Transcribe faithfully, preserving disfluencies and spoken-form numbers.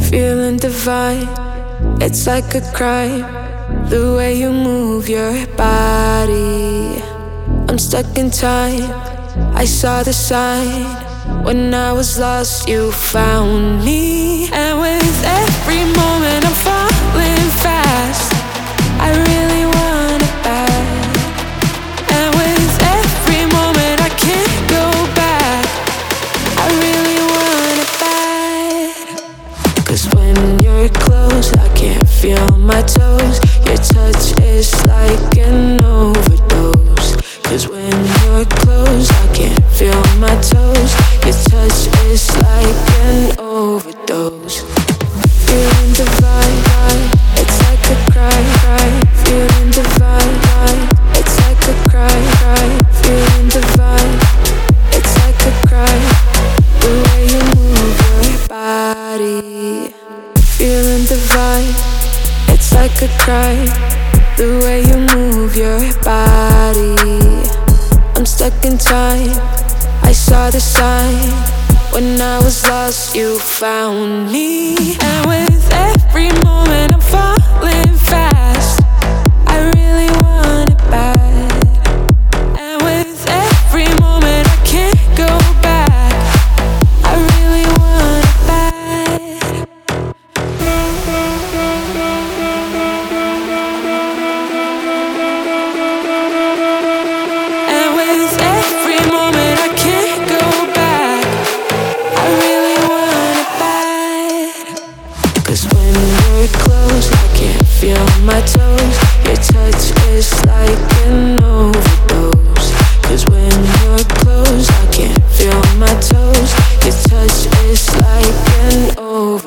feeling divine. It's like a crime, the way you move your body. I'm stuck in time, I saw the sign. When I was lost, you found me. And with every moment I'm falling fast, I really want it back. And with every moment I can't go back, I really want it back. Cause when you're close, I can't feel my toes. Your touch is like an overdose. Cause when you're close, I can't feel my toes. Your touch is like an overdose. Feeling divine, it's like a cry, cry. Feeling divine, it's like a cry, cry. Feeling divine, it's like a cry. The way you move your body. Feeling divine, it's like a cry. The way you move your body. I'm stuck in time, I saw the sign. When I was lost, you found me. And with every moment I'm falling fast, I really want it bad. And with every moment I can't go back, I really want it bad. And with every moment I can't go back, I really want it bad. Cause when you're close, I can't feel my toes. Your touch is like an overdose. Cause when you're close, I can't feel my toes. Your touch is like an overdose.